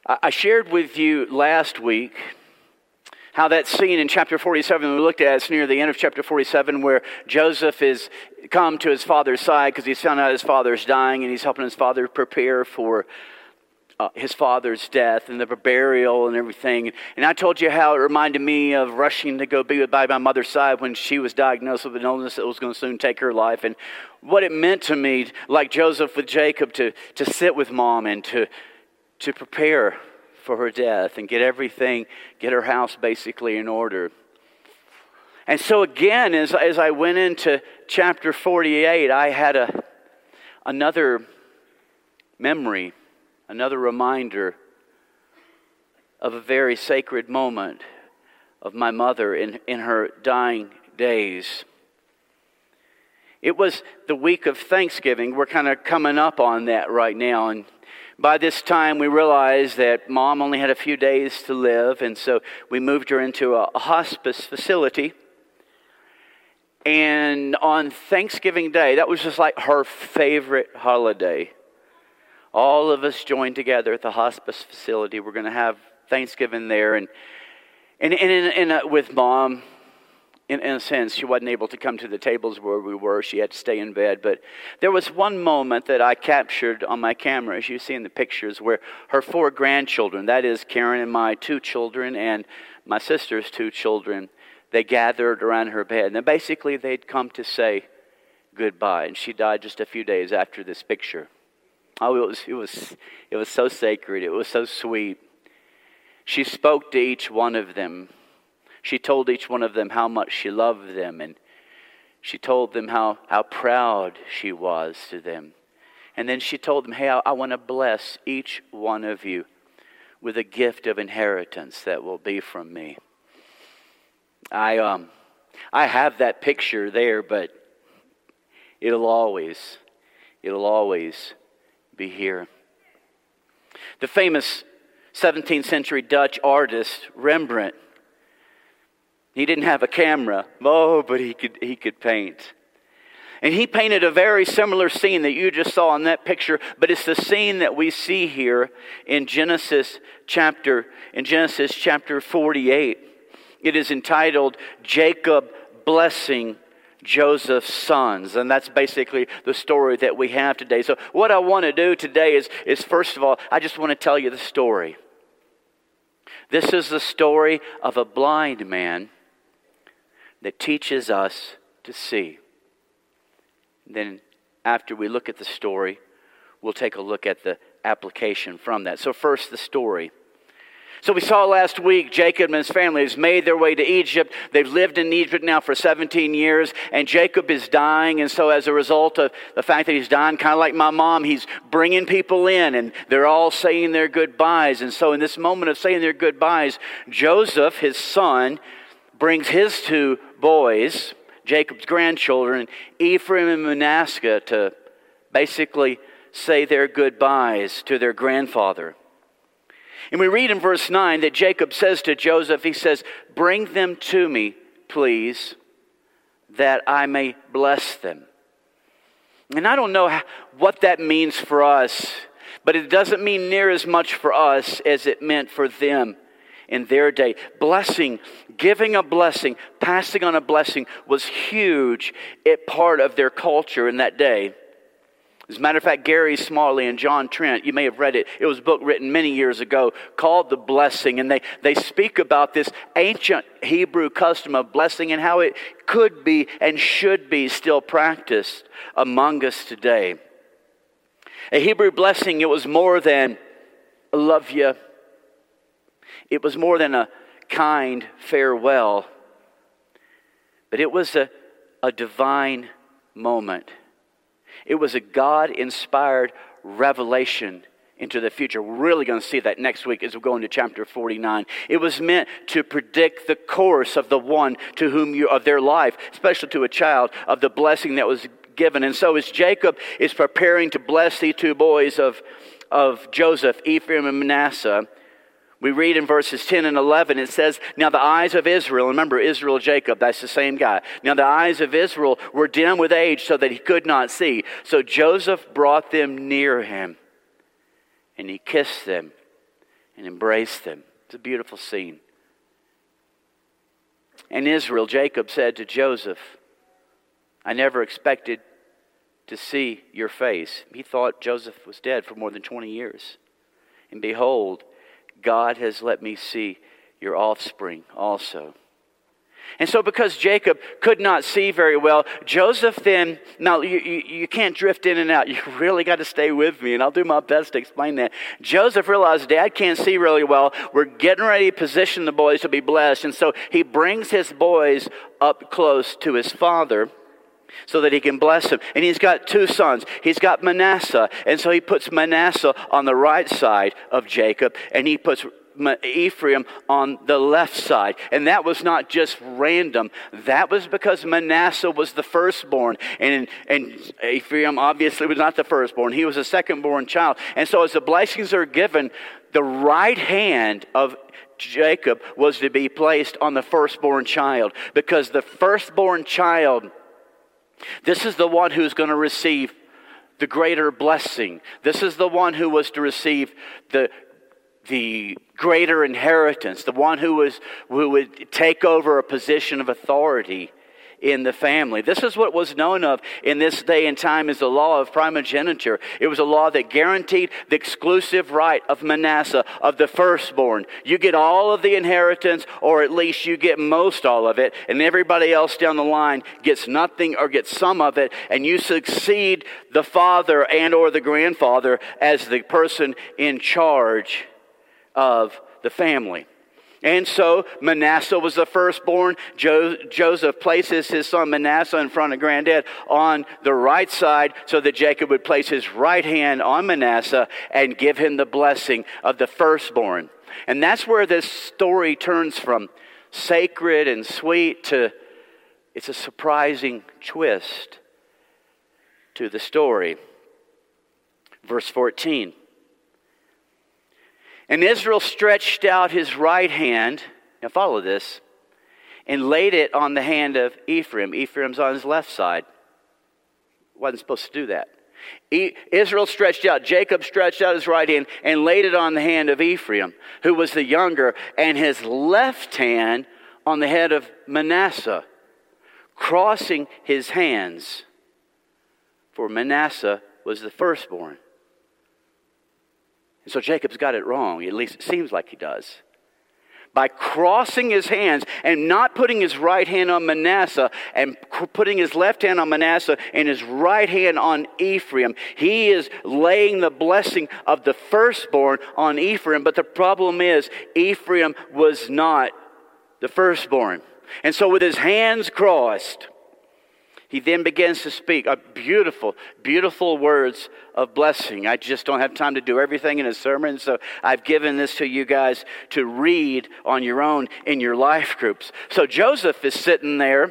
I shared with you last week how that scene in chapter 47 we looked at, it's near the end of chapter 47, where Joseph is come to his father's side because he's found out his father's dying, and he's helping his father prepare for his father's death and the burial and everything. And I told you how it reminded me of rushing to go be by my mother's side when she was diagnosed with an illness that was going to soon take her life, and what it meant to me, like Joseph with Jacob, to sit with mom and to prepare for her death and get her house basically in order. And so again, as I went into chapter 48, I had another memory, another reminder of a very sacred moment of my mother in her dying days. It was the week of Thanksgiving. We're kind of coming up on that right now, and by this time, we realized that Mom only had a few days to live, and so we moved her into a hospice facility. And on Thanksgiving Day, that was just like her favorite holiday. All of us joined together at the hospice facility. We're going to have Thanksgiving there, and with Mom. In a sense, she wasn't able to come to the tables where we were. She had to stay in bed. But there was one moment that I captured on my camera, as you see in the pictures, where her 4 grandchildren, that is Karen and my 2 children and my sister's 2 children, they gathered around her bed. And basically they'd come to say goodbye. And she died just a few days after this picture. Oh, it was so sacred. It was so sweet. She spoke to each one of them. She told each one of them how much she loved them, and she told them how proud she was to them. And then she told them, hey, I want to bless each one of you with a gift of inheritance that will be from me. I have that picture there, but it'll always be here. The famous 17th century Dutch artist Rembrandt, he didn't have a camera, but he could paint. And he painted a very similar scene that you just saw in that picture, but it's the scene that we see here in Genesis chapter 48. It is entitled Jacob Blessing Joseph's Sons, and that's basically the story that we have today. So what I want to do today is first of all, I just want to tell you the story. This is the story of a blind man that teaches us to see. Then after we look at the story, we'll take a look at the application from that. So first, the story. So we saw last week, Jacob and his family has made their way to Egypt. They've lived in Egypt now for 17 years, and Jacob is dying. And so as a result of the fact that he's dying, kind of like my mom, he's bringing people in, and they're all saying their goodbyes. And so in this moment of saying their goodbyes, Joseph, his son, brings his 2 boys, Jacob's grandchildren, Ephraim and Manasseh, to basically say their goodbyes to their grandfather. And we read in verse 9 that Jacob says to Joseph, he says, bring them to me, please, that I may bless them. And I don't know what that means for us, but it doesn't mean near as much for us as it meant for them in their day. Blessing, giving a blessing, passing on a blessing was huge part of their culture in that day. As a matter of fact, Gary Smalley and John Trent, you may have read it. It was a book written many years ago called The Blessing. And they speak about this ancient Hebrew custom of blessing and how it could be and should be still practiced among us today. A Hebrew blessing, it was more than I love you. It was more than a kind farewell. But it was a divine moment. It was a God-inspired revelation into the future. We're really going to see that next week as we go into chapter 49. It was meant to predict the course of the one to whom of their life, especially to a child, of the blessing that was given. And so as Jacob is preparing to bless the 2 boys of Joseph, Ephraim and Manasseh, we read in verses 10 and 11, it says, now the eyes of Israel, remember Israel, Jacob, that's the same guy. Now the eyes of Israel were dim with age so that he could not see. So Joseph brought them near him, and he kissed them and embraced them. It's a beautiful scene. And Israel, Jacob said to Joseph, I never expected to see your face. He thought Joseph was dead for more than 20 years. And behold, God has let me see your offspring also. And so because Jacob could not see very well, Joseph then, now you can't drift in and out. You really got to stay with me, and I'll do my best to explain that. Joseph realized Dad can't see really well. We're getting ready to position the boys to be blessed. And so he brings his boys up close to his father so that he can bless him. And he's got two sons. He's got Manasseh. And so he puts Manasseh on the right side of Jacob, and he puts Ephraim on the left side. And that was not just random. That was because Manasseh was the firstborn. And Ephraim obviously was not the firstborn. He was a secondborn child. And so as the blessings are given, the right hand of Jacob was to be placed on the firstborn child. Because the firstborn child, this is the one who's going to receive the greater blessing. This is the one who was to receive the greater inheritance, the one who would take over a position of authority in the family. This is what was known of in this day and time as the law of primogeniture. It was a law that guaranteed the exclusive right of Manasseh, of the firstborn. You get all of the inheritance, or at least you get most all of it, and everybody else down the line gets nothing or gets some of it, and you succeed the father and or the grandfather as the person in charge of the family. And so Manasseh was the firstborn. Joseph places his son Manasseh in front of granddad on the right side so that Jacob would place his right hand on Manasseh and give him the blessing of the firstborn. And that's where this story turns from sacred and sweet to it's a surprising twist to the story. Verse 14. And Israel stretched out his right hand, now follow this, and laid it on the hand of Ephraim. Ephraim's on his left side. Wasn't supposed to do that. Israel stretched out, Jacob stretched out his right hand and laid it on the hand of Ephraim, who was the younger, and his left hand on the head of Manasseh, crossing his hands. For Manasseh was the firstborn. So Jacob's got it wrong, at least it seems like he does. By crossing his hands and not putting his right hand on Manasseh and putting his left hand on Manasseh and his right hand on Ephraim, he is laying the blessing of the firstborn on Ephraim. But the problem is, Ephraim was not the firstborn. And so with his hands crossed, he then begins to speak beautiful, beautiful words of blessing. I just don't have time to do everything in a sermon, so I've given this to you guys to read on your own in your life groups. So Joseph is sitting there,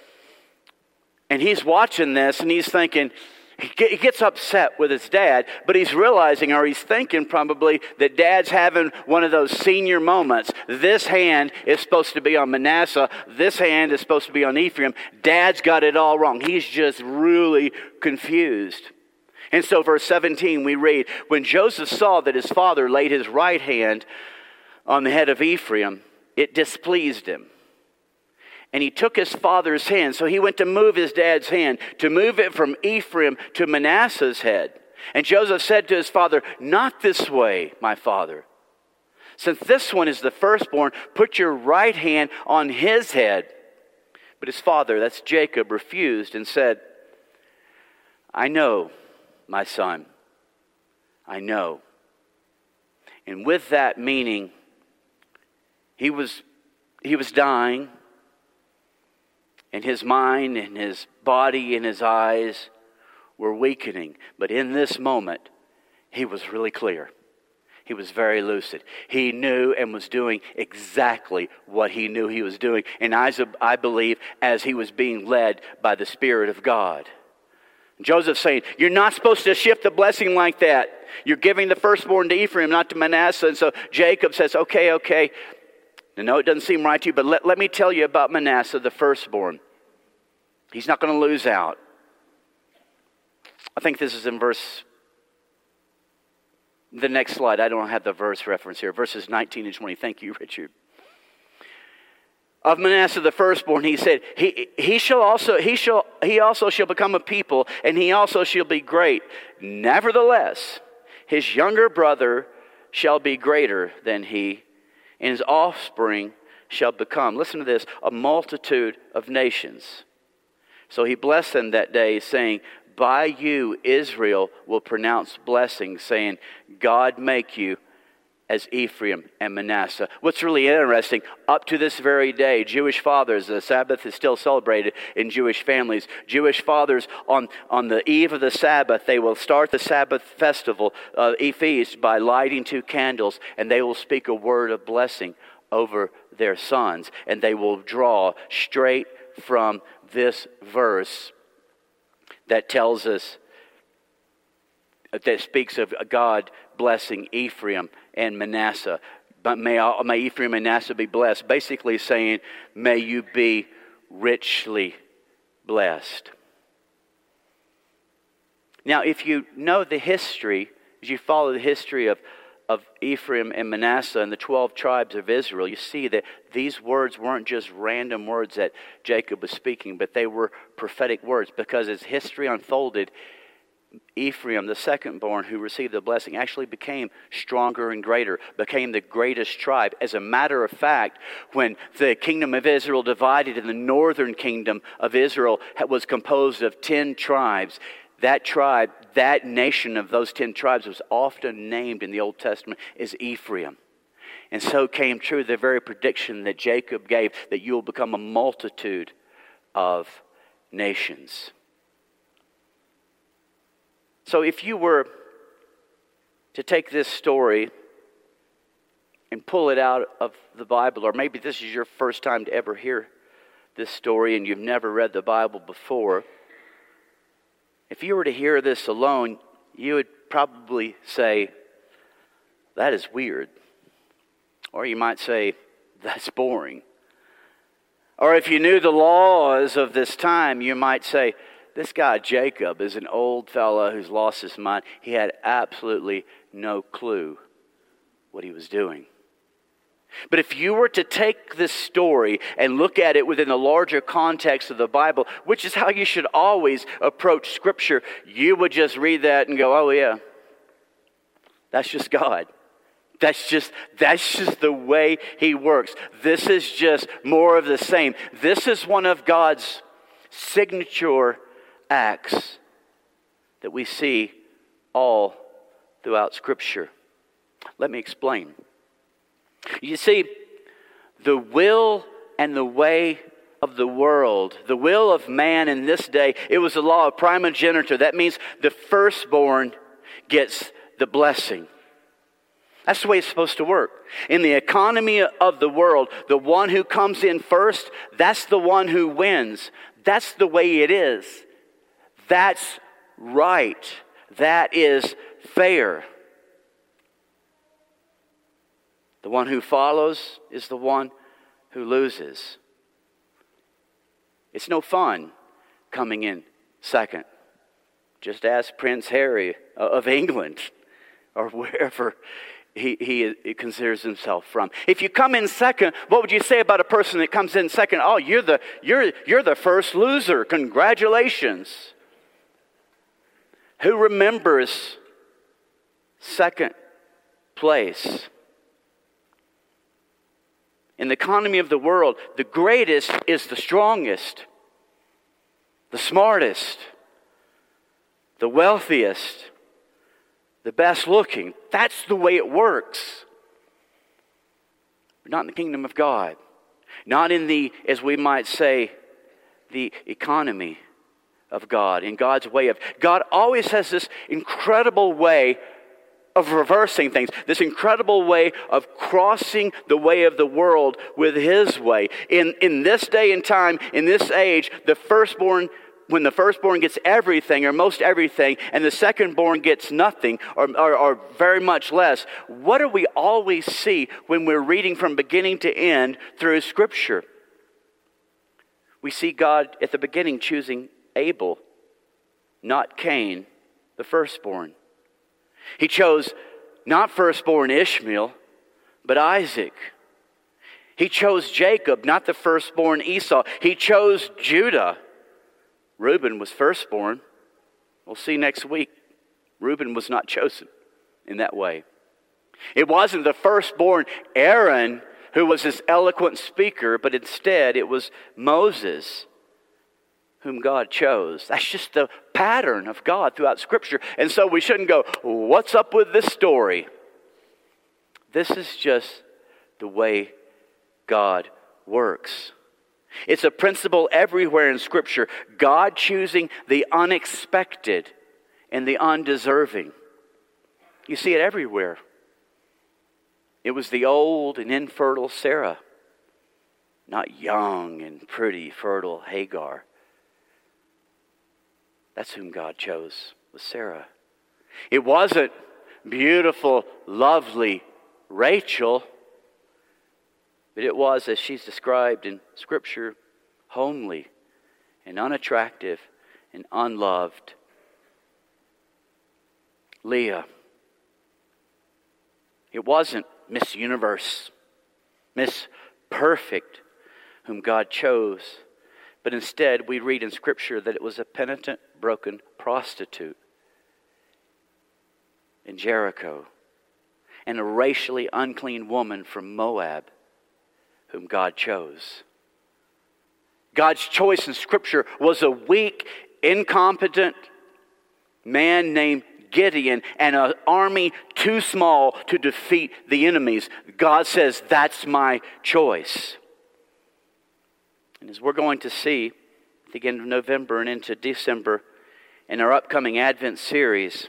and he's watching this, and he's thinking, he gets upset with his dad, but he's realizing, or he's thinking probably, that dad's having one of those senior moments. This hand is supposed to be on Manasseh. This hand is supposed to be on Ephraim. Dad's got it all wrong. He's just really confused. And so verse 17 we read, when Joseph saw that his father laid his right hand on the head of Ephraim, it displeased him. And he took his father's hand. So he went to move his dad's hand, to move it from Ephraim to Manasseh's head. And Joseph said to his father, not this way, my father. Since this one is the firstborn, put your right hand on his head. But his father, that's Jacob, refused and said, I know, my son, I know. And with that meaning, he was dying. And his mind and his body and his eyes were weakening. But in this moment, he was really clear. He was very lucid. He knew and was doing exactly what he knew he was doing. And I believe as he was being led by the Spirit of God. Joseph's saying, you're not supposed to shift the blessing like that. You're giving the firstborn to Ephraim, not to Manasseh. And so Jacob says, okay. I know it doesn't seem right to you, but let me tell you about Manasseh, the firstborn. He's not going to lose out. I think this is in verse The next slide, I don't have the verse reference here. Verses 19 and 20. Thank you, Richard. Of Manasseh the firstborn, he said, he also shall become a people, and he also shall be great. Nevertheless, his younger brother shall be greater than he, and his offspring shall become, listen to this, a multitude of nations. So he blessed them that day, saying, by you Israel will pronounce blessings, saying, God make you as Ephraim and Manasseh. What's really interesting, up to this very day, Jewish fathers, the Sabbath is still celebrated in Jewish families. Jewish fathers, on the eve of the Sabbath, they will start the Sabbath festival, feast, by lighting 2 candles, and they will speak a word of blessing over their sons. And they will draw straight from this verse that tells us, that speaks of God blessing Ephraim and Manasseh. But may Ephraim and Manasseh be blessed. Basically saying, may you be richly blessed. Now, if you know the history, as you follow the history of Ephraim and Manasseh and the 12 tribes of Israel, you see that these words weren't just random words that Jacob was speaking, but they were prophetic words, because as history unfolded, Ephraim, the secondborn who received the blessing, actually became stronger and greater, became the greatest tribe. As a matter of fact, when the kingdom of Israel divided and the northern kingdom of Israel was composed of 10 tribes, that tribe, that nation of those 10 tribes was often named in the Old Testament as Ephraim. And so came true the very prediction that Jacob gave, that you will become a multitude of nations. So if you were to take this story and pull it out of the Bible, or maybe this is your first time to ever hear this story and you've never read the Bible before, if you were to hear this alone, you would probably say, that is weird. Or you might say, that's boring. Or if you knew the laws of this time, you might say, this guy Jacob is an old fellow who's lost his mind. He had absolutely no clue what he was doing. But if you were to take this story and look at it within the larger context of the Bible, which is how you should always approach Scripture, you would just read that and go, oh yeah, that's just God. That's just the way He works. This is just more of the same. This is one of God's signature acts that we see all throughout Scripture. Let me explain. You see, the will and the way of the world, the will of man in this day, it was the law of primogeniture. That means the firstborn gets the blessing. That's the way it's supposed to work. In the economy of the world, the one who comes in first, that's the one who wins. That's the way it is. That's right. That is fair. The one who follows is the one who loses. It's no fun coming in second. Just ask Prince Harry of England or wherever he considers himself from. If you come in second, what would you say about a person that comes in second? Oh, you're the first loser. Congratulations. Who remembers second place? In the economy of the world, the greatest is the strongest, the smartest, the wealthiest, the best looking. That's the way it works. But not in the kingdom of God. Not in the, as we might say, the economy of God. In God's way of, God always has this incredible way of reversing things. This incredible way of crossing the way of the world with His way. In this day and time, in this age, the firstborn, when the firstborn gets everything or most everything, and the secondborn gets nothing or very much less, what do we always see when we're reading from beginning to end through Scripture? We see God at the beginning choosing Abel, not Cain, the firstborn. He chose not firstborn Ishmael, but Isaac. He chose Jacob, not the firstborn Esau. He chose Judah. Reuben was firstborn. We'll see next week. Reuben was not chosen in that way. It wasn't the firstborn Aaron who was this eloquent speaker, but instead it was Moses whom God chose. That's just the pattern of God throughout Scripture. And so we shouldn't go, what's up with this story? This is just the way God works. It's a principle everywhere in Scripture. God choosing the unexpected and the undeserving. You see it everywhere. It was the old and infertile Sarah, not young and pretty, fertile Hagar. That's whom God chose, was Sarah. It wasn't beautiful, lovely Rachel, but it was, as she's described in Scripture, homely and unattractive and unloved Leah. It wasn't Miss Universe, Miss Perfect, whom God chose. But instead, we read in Scripture that it was a penitent, broken prostitute in Jericho, and a racially unclean woman from Moab, whom God chose. God's choice in Scripture was a weak, incompetent man named Gideon and an army too small to defeat the enemies. God says, that's my choice. And as we're going to see at the end of November and into December in our upcoming Advent series,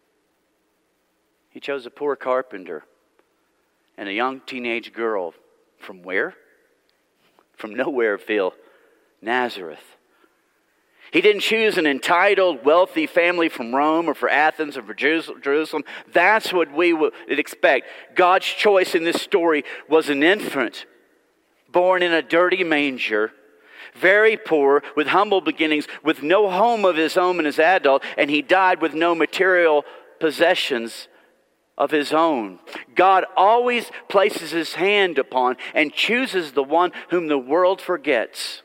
He chose a poor carpenter and a young teenage girl from where? From Nowhereville, Nazareth. He didn't choose an entitled, wealthy family from Rome or for Athens or for Jerusalem. That's what we would expect. God's choice in this story was an infant born in a dirty manger, very poor, with humble beginnings, with no home of his own as adult, and he died with no material possessions of his own. God always places his hand upon and chooses the one whom the world forgets.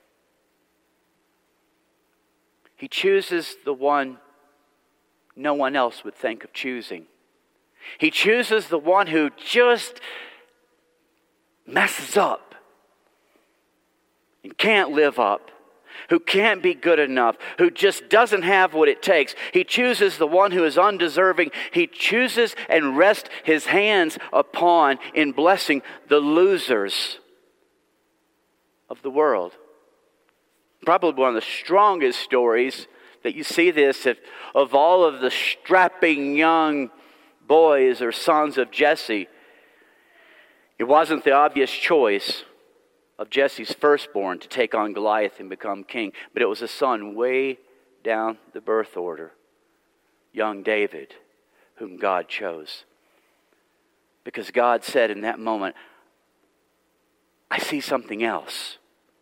He chooses the one no one else would think of choosing. He chooses the one who just messes up and can't live up, who can't be good enough, who just doesn't have what it takes. He chooses the one who is undeserving. He chooses and rests his hands upon in blessing the losers of the world. Probably one of the strongest stories that you see this of all of the strapping young boys or sons of Jesse. It wasn't the obvious choice of Jesse's firstborn to take on Goliath and become king, but it was a son way down the birth order, young David, whom God chose. Because God said in that moment, I see something else.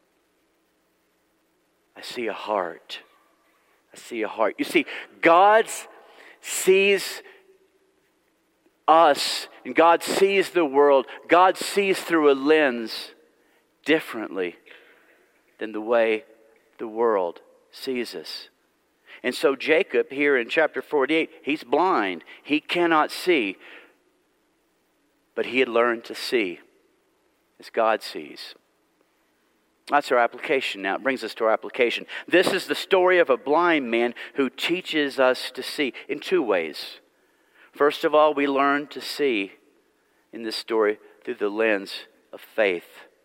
I see a heart. I see a heart. You see, God sees us and God sees the world. God sees through a lens differently than the way the world sees us. And so Jacob here in chapter 48, he's blind. He cannot see. But he had learned to see as God sees. That's our application now. It brings us to our application. This is the story of a blind man who teaches us to see in two ways. First of all, we learn to see in this story through the lens of faith.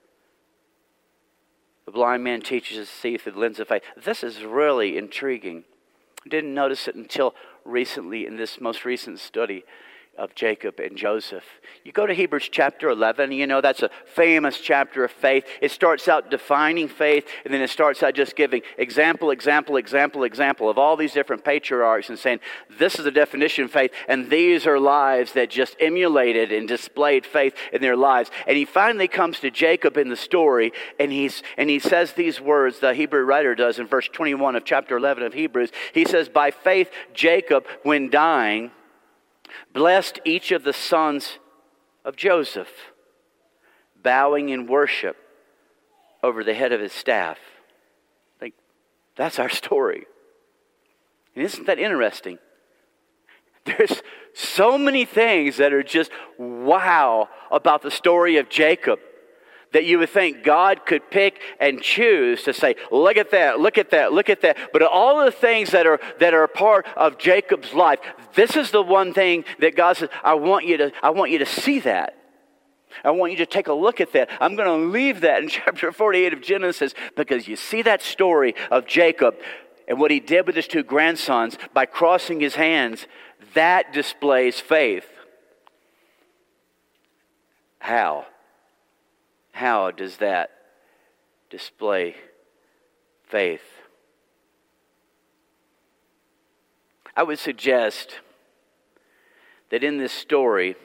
The blind man teaches us to see through the lens of faith. This is really intriguing. I didn't notice it until recently in this most recent study of Jacob and Joseph. You go to Hebrews chapter 11, you know that's a famous chapter of faith. It starts out defining faith, and then it starts out just giving example of all these different patriarchs and saying, this is the definition of faith, and these are lives that just emulated and displayed faith in their lives. And he finally comes to Jacob in the story, and he says these words, the Hebrew writer does in verse 21 of chapter 11 of Hebrews. He says, by faith Jacob, when dying, blessed each of the sons of Joseph, bowing in worship over the head of his staff. Like, that's our story. And isn't that interesting? There's so many things that are just wow about the story of Jacob that you would think God could pick and choose to say, look at that, look at that, look at that. But all the things that are a part of Jacob's life, this is the one thing that God says, I want you to see that. I want you to take a look at that. I'm going to leave that in chapter 48 of Genesis because you see that story of Jacob and what he did with his two grandsons by crossing his hands. That displays faith. How? How does that display faith? I would suggest that in this story,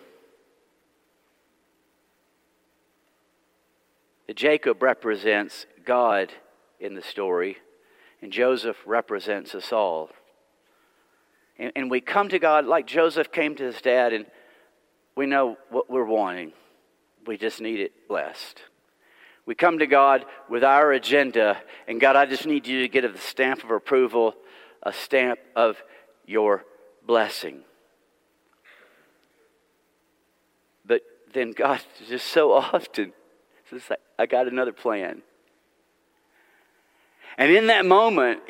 that Jacob represents God in the story, and Joseph represents us all. And we come to God like Joseph came to his dad, and we know what we're wanting. We just need it blessed. We come to God with our agenda, and God, I just need you to get a stamp of approval, a stamp of your blessing. But then God just so often says, I got another plan. And in that moment,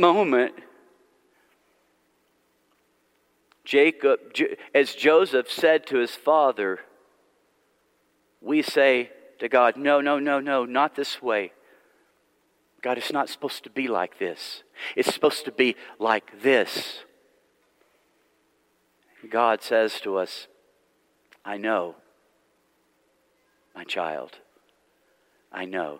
Jacob, as Joseph said to his father, we say to God, no, not this way. God, it's not supposed to be like this. It's supposed to be like this. God says to us, I know, my child. I know.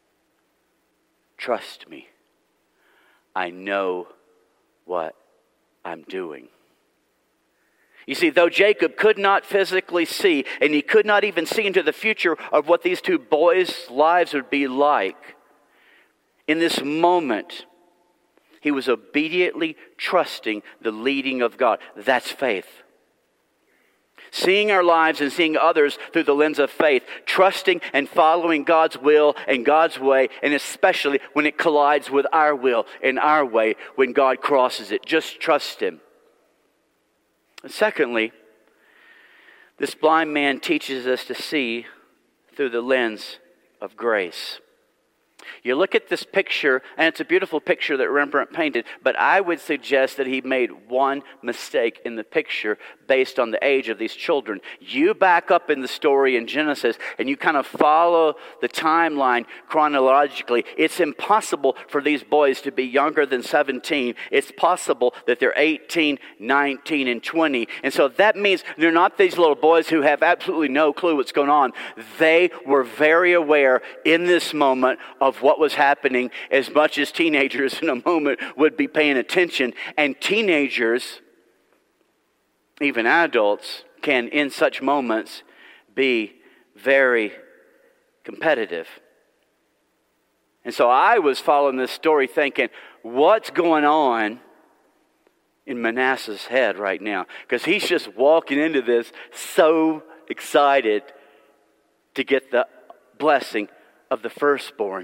Trust me. I know what I'm doing. You see, though Jacob could not physically see, and he could not even see into the future of what these two boys' lives would be like, in this moment, he was obediently trusting the leading of God. That's faith. Seeing our lives and seeing others through the lens of faith, trusting and following God's will and God's way, and especially when it collides with our will and our way, when God crosses it. Just trust Him. Secondly, this blind man teaches us to see through the lens of grace. You look at this picture, and it's a beautiful picture that Rembrandt painted, but I would suggest that he made one mistake in the picture based on the age of these children. You back up in the story in Genesis, and you kind of follow the timeline chronologically. It's impossible for these boys to be younger than 17. It's possible that they're 18, 19, and 20. And so that means they're not these little boys who have absolutely no clue what's going on. They were very aware in this moment of what was happening, as much as teenagers in a moment would be paying attention. And teenagers, even adults, can in such moments be very competitive. And so I was following this story thinking, what's going on in Manasseh's head right now? Because he's just walking into this so excited to get the blessing of the firstborn.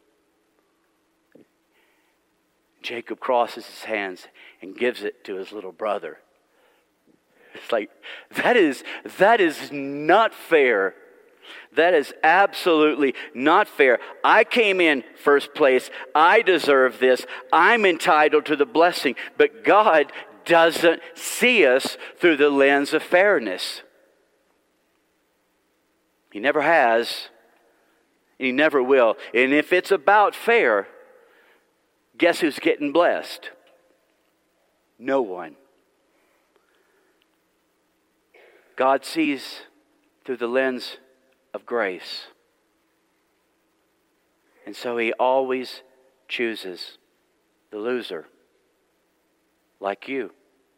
Jacob crosses his hands and gives it to his little brother. It's like, that is not fair. That is absolutely not fair. I came in first place. I deserve this. I'm entitled to the blessing. But God doesn't see us through the lens of fairness. He never has. And He never will. And if it's about fair, guess who's getting blessed? No one. God sees through the lens of grace. And so He always chooses the loser, like you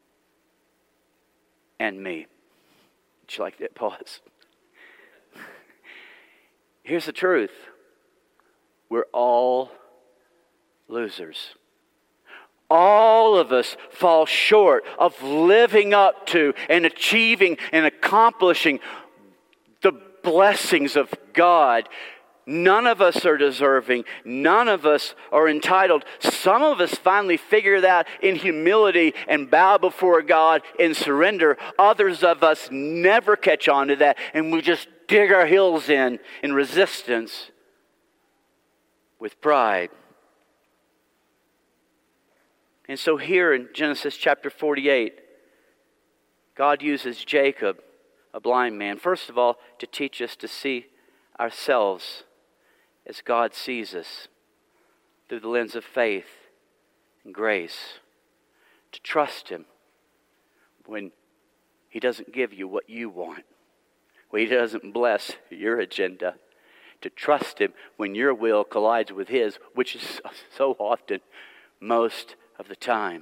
and me. Would you like that pause? Here's the truth. We're all losers. All of us fall short of living up to and achieving and accomplishing the blessings of God. None of us are deserving. None of us are entitled. Some of us finally figure that in humility and bow before God in surrender. Others of us never catch on to that, and we just dig our heels in resistance with pride. And so here in Genesis chapter 48, God uses Jacob, a blind man, first of all, to teach us to see ourselves as God sees us through the lens of faith and grace. To trust Him when He doesn't give you what you want, when He doesn't bless your agenda. To trust Him when your will collides with His, which is so often, most of the time.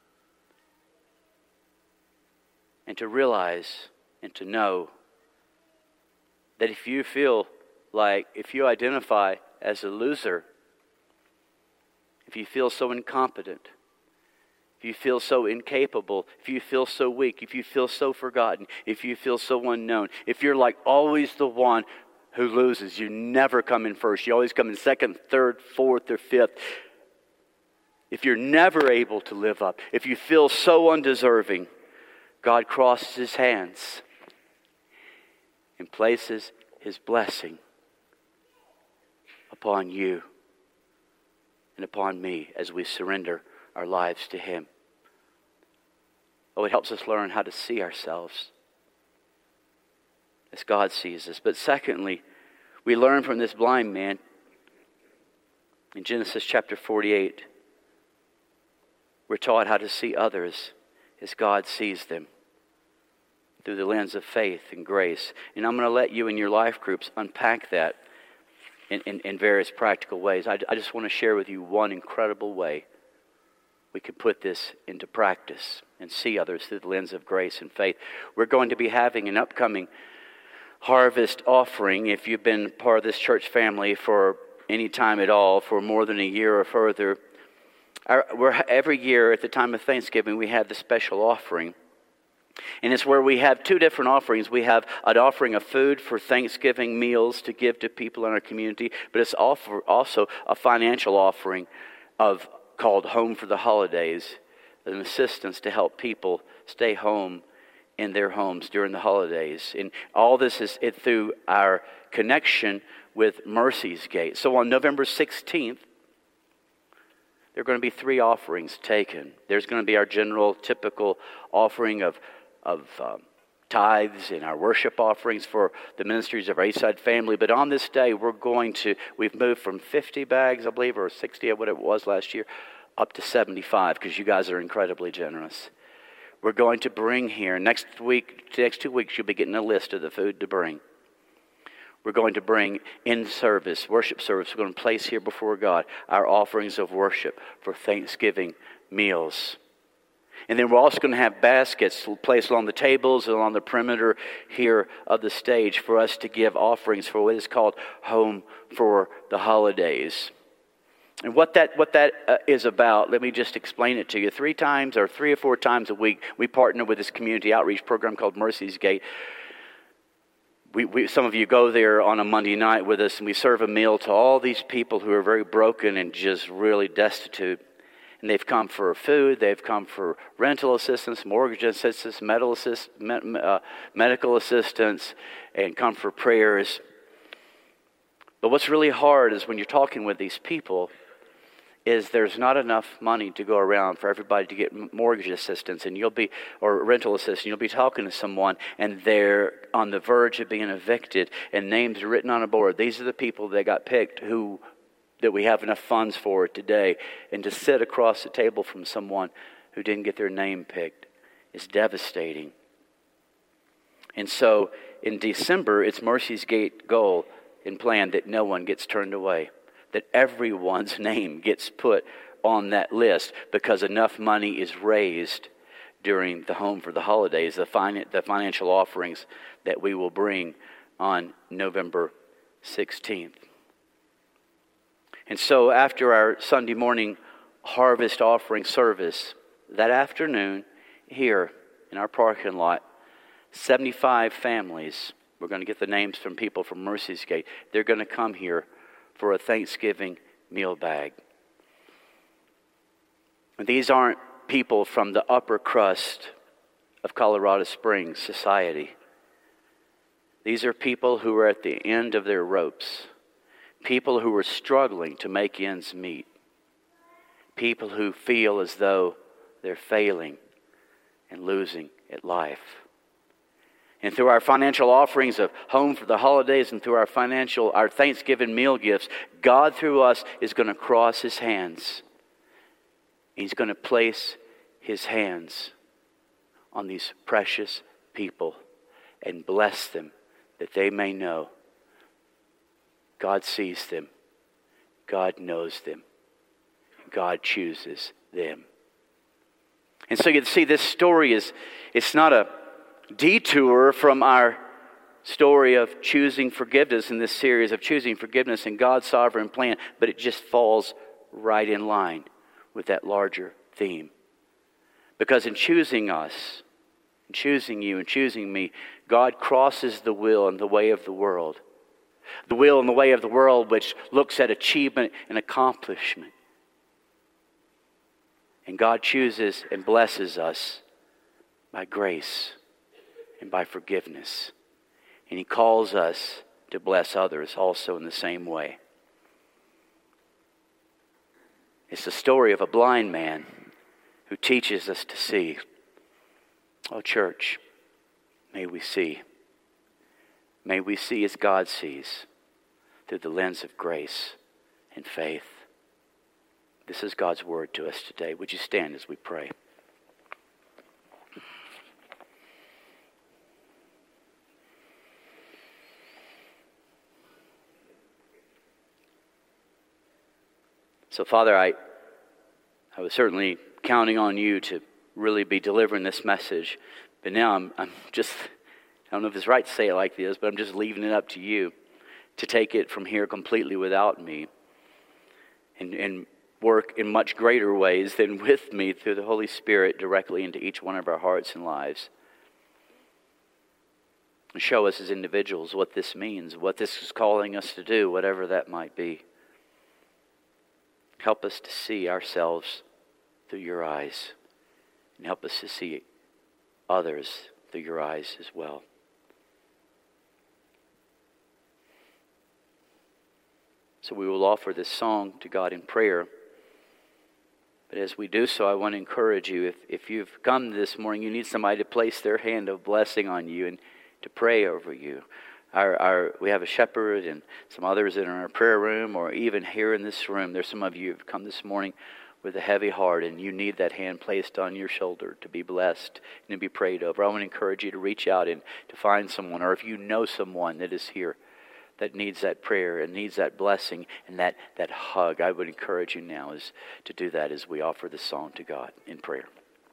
And to realize and to know that if you identify as a loser, if you feel so incompetent, if you feel so incapable, if you feel so weak, if you feel so forgotten, if you feel so unknown, if you're like always the one who loses, you never come in first, you always come in second, third, fourth, or fifth. If you're never able to live up, if you feel so undeserving, God crosses His hands and places His blessing upon you and upon me as we surrender our lives to Him. Oh, it helps us learn how to see ourselves as God sees us. But secondly, we learn from this blind man in Genesis chapter 48. We're taught how to see others as God sees them through the lens of faith and grace. And I'm going to let you in your life groups unpack that in various practical ways. I just want to share with you one incredible way we can put this into practice and see others through the lens of grace and faith. We're going to be having an upcoming harvest offering. If you've been part of this church family for any time at all, for more than a year or further, every year at the time of Thanksgiving, we have the special offering. And it's where we have two different offerings. We have an offering of food for Thanksgiving meals to give to people in our community, but it's also a financial offering called Home for the Holidays, an assistance to help people stay home in their homes during the holidays. And all this is through our connection with Mercy's Gate. So on November 16th, there are going to be 3 offerings taken. There's going to be our general, typical offering of tithes and our worship offerings for the ministries of our Eastside family. But on this day, we've moved from 50 bags, I believe, or 60, or what it was last year, up to 75, because you guys are incredibly generous. We're going to bring here, next 2 weeks, you'll be getting a list of the food to bring. We're going to bring in service, worship service. We're going to place here before God our offerings of worship for Thanksgiving meals. And then we're also going to have baskets placed along the tables and along the perimeter here of the stage for us to give offerings for what is called Home for the Holidays. And what that is about, let me just explain it to you. 3 or 4 times a week, we partner with this community outreach program called Mercy's Gate. Some of you go there on a Monday night with us, and we serve a meal to all these people who are very broken and just really destitute. And they've come for food, they've come for rental assistance, mortgage assistance, medical assistance, and come for prayers. But what's really hard is when you're talking with these people, is there's not enough money to go around for everybody to get mortgage assistance or rental assistance. You'll be talking to someone and they're on the verge of being evicted and names are written on a board. These are the people that got picked that we have enough funds for today. And to sit across the table from someone who didn't get their name picked is devastating. And so in December, it's Mercy's Gate goal and plan that no one gets turned away, that everyone's name gets put on that list because enough money is raised during the Home for the Holidays, the financial offerings that we will bring on November 16th. And so after our Sunday morning harvest offering service that afternoon here in our parking lot. 75 families. We're going to get the names from people from Mercy's Gate. They're going to come here for a Thanksgiving meal bag. And these aren't people from the upper crust of Colorado Springs society. These are people who are at the end of their ropes. People who are struggling to make ends meet. People who feel as though they're failing and losing at life. And through our financial offerings of Home for the Holidays and through our Thanksgiving meal gifts, God through us is going to cross His hands. He's going to place His hands on these precious people and bless them that they may know God sees them, God knows them, God chooses them. And so you see, this story it's not a detour from our story of choosing forgiveness in this series of choosing forgiveness in God's sovereign plan, but it just falls right in line with that larger theme. Because in choosing us, in choosing you and choosing me, God crosses the will and the way of the world. The will and the way of the world which looks at achievement and accomplishment. And God chooses and blesses us by grace and by forgiveness. And He calls us to bless others also in the same way. It's the story of a blind man who teaches us to see. Oh, church, may we see. May we see as God sees, through the lens of grace and faith. This is God's word to us today. Would you stand as we pray? So, Father, I was certainly counting on you to really be delivering this message. But now I'm just, I don't know if it's right to say it like this, but I'm just leaving it up to you to take it from here completely without me and work in much greater ways than with me through the Holy Spirit directly into each one of our hearts and lives. And show us as individuals what this means, what this is calling us to do, whatever that might be. Help us to see ourselves through your eyes. And help us to see others through your eyes as well. So we will offer this song to God in prayer. But as we do so, I want to encourage you, if you've come this morning, you need somebody to place their hand of blessing on you and to pray over you. We have a shepherd and some others in our prayer room, or even here in this room. There's some of you who have come this morning with a heavy heart, and you need that hand placed on your shoulder to be blessed and to be prayed over. I want to encourage you to reach out and to find someone, or if you know someone that is here that needs that prayer and needs that blessing and that hug, I would encourage you now is to do that as we offer this song to God in prayer.